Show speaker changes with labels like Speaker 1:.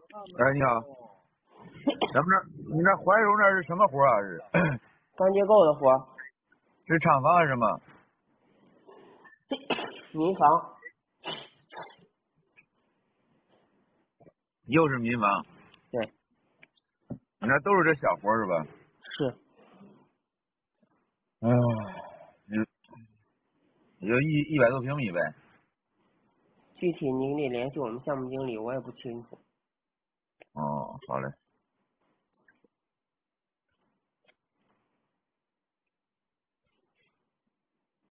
Speaker 1: 哎，你好，咱们你那怀柔那是什么活啊？是
Speaker 2: 钢结构的活，
Speaker 1: 是厂房还是什么？
Speaker 2: 民房，
Speaker 1: 又是民房。
Speaker 2: 对，
Speaker 1: 你那都是这小活是吧？
Speaker 2: 是，
Speaker 1: 哎，也就100多平米呗。
Speaker 2: 具体您得联系我们项目经理，我也不清楚。
Speaker 1: 哦，好嘞。